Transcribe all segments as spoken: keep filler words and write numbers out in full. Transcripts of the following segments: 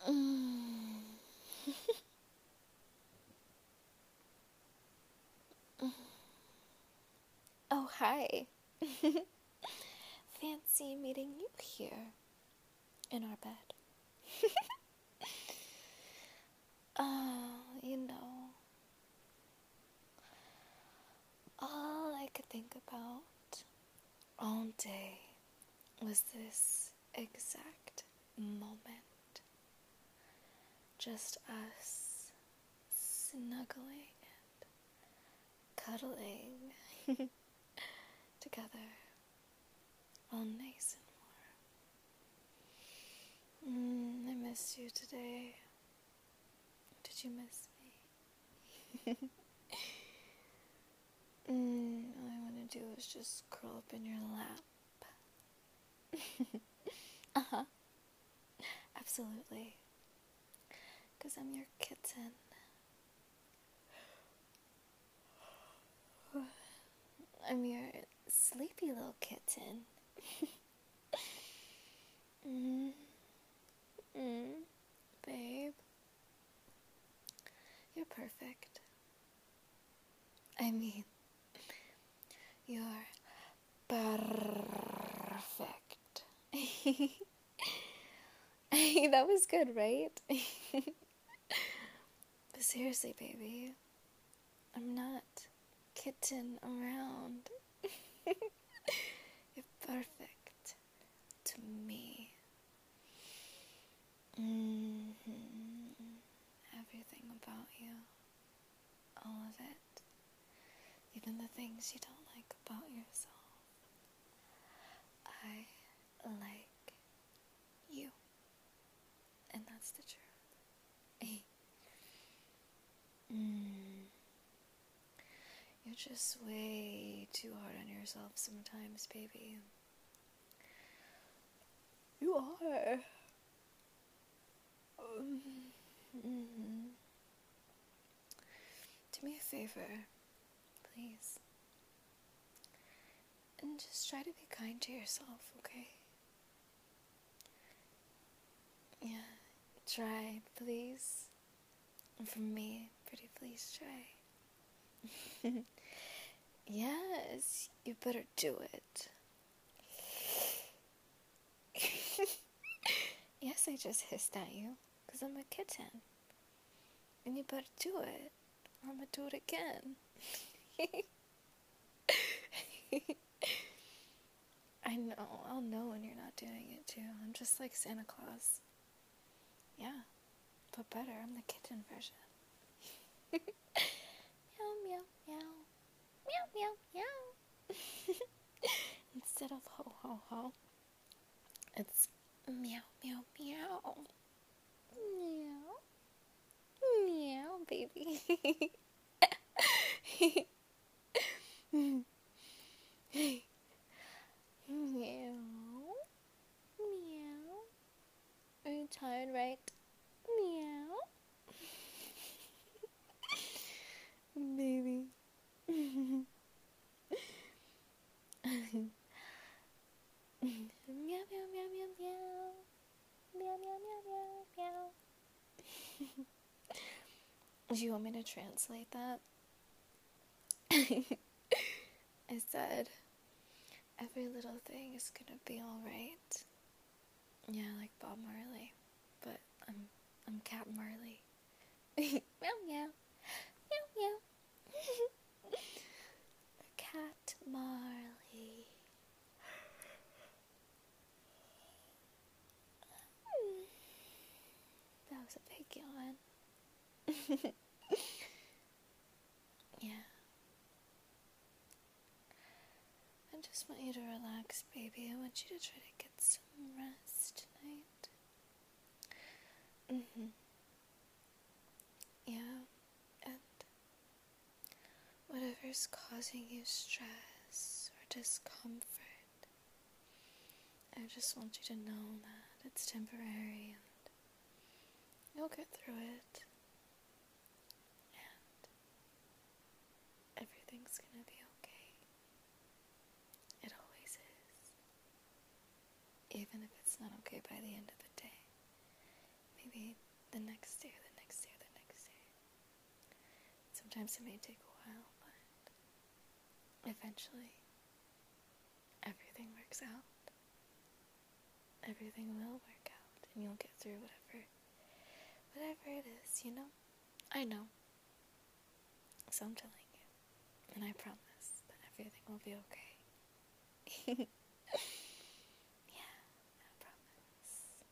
Mm. Oh, hi. Fancy meeting you here in our bed. Oh, you know, all I could think about all day was this exact moment. Just us snuggling and cuddling together, all nice and warm. Mm, I miss you today. Did you miss me? Mm, all I want to do is just curl up in your lap. Uh-huh. Absolutely. Because I'm your kitten. I'm your sleepy little kitten. mm, mm, babe. You're perfect. I mean, you're perfect. That was good, right? But seriously, baby, I'm not kitten around. You're perfect to me. Mm-hmm. Everything about you. All of it. Even the things you don't like about yourself. I like you. And that's the truth. mm. You're just way too hard on yourself sometimes, baby. You are. Um, mm-hmm. Do me a favor, please. And just try to be kind to yourself, okay? Yeah, try, please. And from me, pretty please try. Yes, you better do it. Yes, I just hissed at you, because I'm a kitten. And you better do it, or I'm gonna do it again. I know, I'll know when you're not doing it too. I'm just like Santa Claus. Yeah, but better, I'm the kitten version. Meow, meow, meow. Meow, meow, meow. Instead of ho, ho, ho, it's meow, meow, meow. Meow. Meow, baby. Meow. Meow. Are you tired, right? Meow. Baby. Meow, meow, meow, meow, meow. Meow, meow, meow, meow, meow. Do you want me to translate that? I said, every little thing is gonna be alright. Yeah, like Bob Marley. But I'm I'm Cat Marley. Meow meow. Meow meow. Cat Marley. That was a big yawn. Yeah. I just want you to relax, baby. I want you to try to get some rest tonight. Mm-hmm. Yeah. And whatever's causing you stress or discomfort, I just want you to know that it's temporary and you'll get through it. And everything's gonna be okay. It always is. Even if it's not okay by the end of the day. Maybe maybe the next day or the next day or the next day. Sometimes it may take a while, but eventually everything works out. Everything will work out, and you'll get through whatever, whatever it is, you know? I know. So I'm telling you, and I promise that everything will be okay. Yeah, I promise.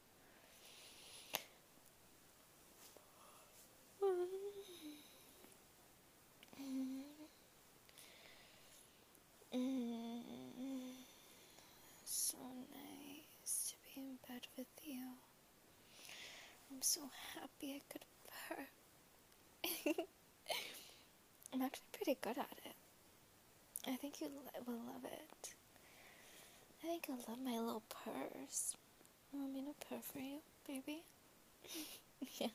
Mm, so nice to be in bed with you. I'm so happy I could purr. I'm actually pretty good at it. I think you lo- will love it. I think you'll love my little purrs. You want me to purr for you, baby? Yeah.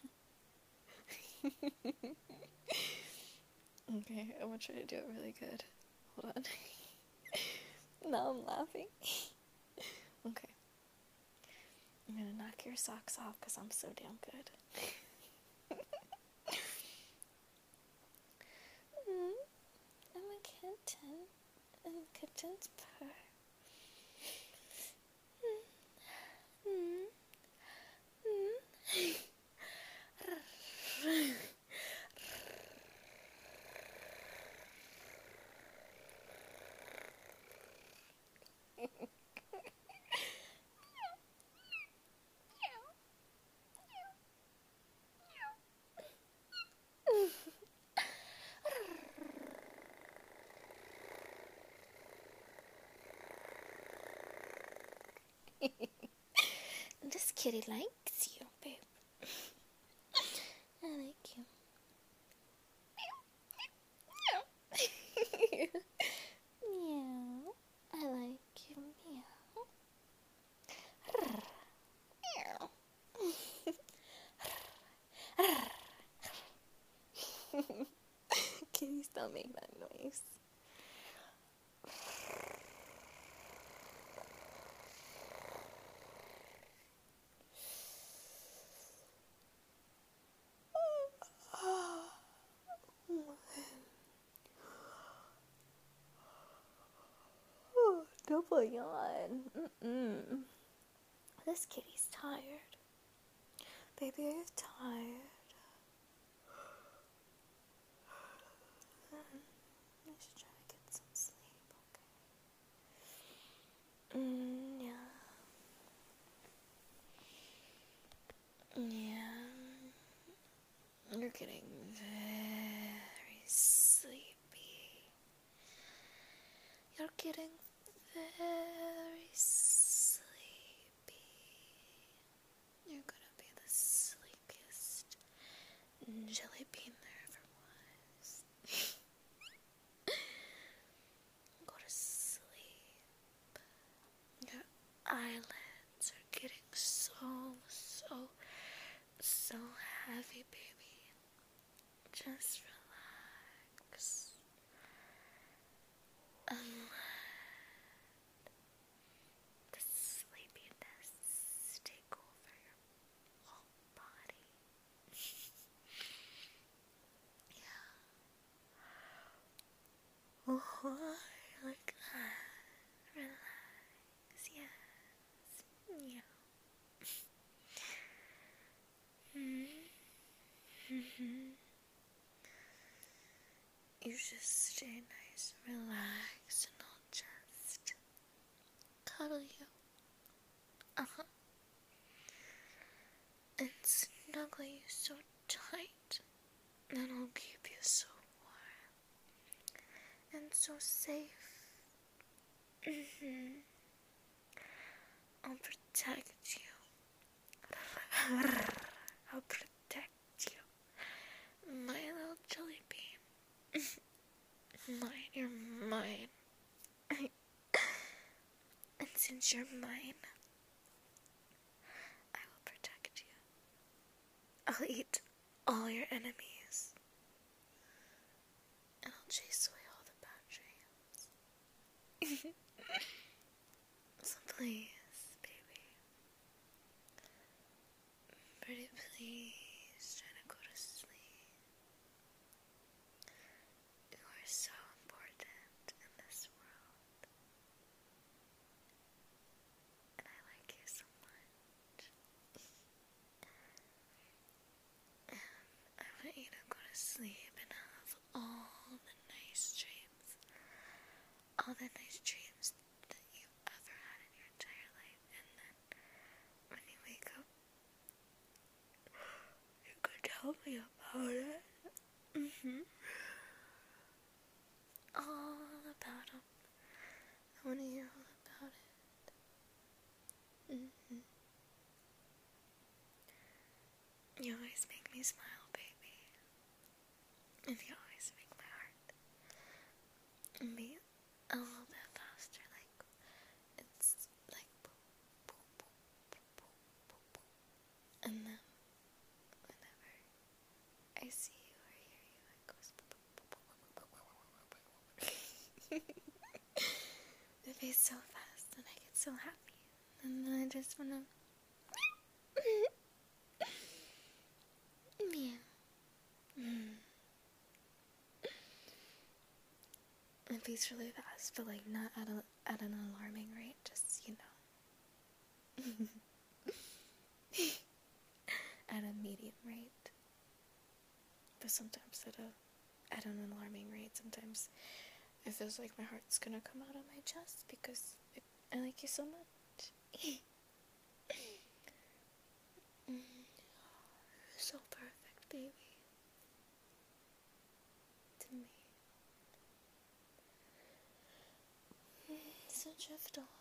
Okay, I'm gonna try to do it really good. Hold on. Now I'm laughing. Okay. I'm gonna knock your socks off because I'm so damn good. Mm, I'm a kitten, and kittens purr. Mm, mm, mm. This kitty likes you, babe. I like you. Meow. I like you. Meow. Kitties don't make that noise. Double yawn. Mm-mm. This kitty's tired. Baby, are you tired? You should try to get some sleep, okay? Mm, yeah. Yeah. You're getting very sleepy. You're getting very sleepy. You're gonna be the sleepiest jelly bean there ever was. Go to sleep. Your eyelids are getting so, so, so heavy, baby. Just relax. And let the sleepiness take over your whole body. Yeah. Oh, I like that. Relax, yes. Yeah. Mm-hmm. You just stay nice and relaxed, and I'll just cuddle you. Uh-huh. And snuggle you so tight. And I'll keep you so warm. And so safe. Mm-hmm. I'll protect you. I'll protect you. My little jelly bean. Mine, you're mine. And since you're mine, I will protect you. I'll eat all your enemies. And I'll chase away all the bad dreams. So please, baby. Pretty please. please try to go to sleep. You are so important in this world. And I like you so much. And I want you to go to sleep and have all the nice dreams. All the nice dreams that you've ever had in your entire life. And then when you wake up, you could tell me about it. Mm-hmm. All about them. I want to hear all about it. Mm-hmm. You always make me smile, baby. And you always make my heart beat a little bit faster. Like, it's like boop, boop, boop, boop, boop, boop, boop. And then, whenever I see you or hear you, it goes boop, boop, boop, boop, boop, boop, boop, boop, boop. It beats so fast and I get so happy. And then I just wanna yeah. Mm. It beats really fast, but like not at a at an alarming rate, just, you know. At a medium rate. But sometimes at a at an alarming rate, sometimes it feels like my heart's gonna come out of my chest because it, I like you so much. Mm. You're so perfect, baby. To me. So drift off.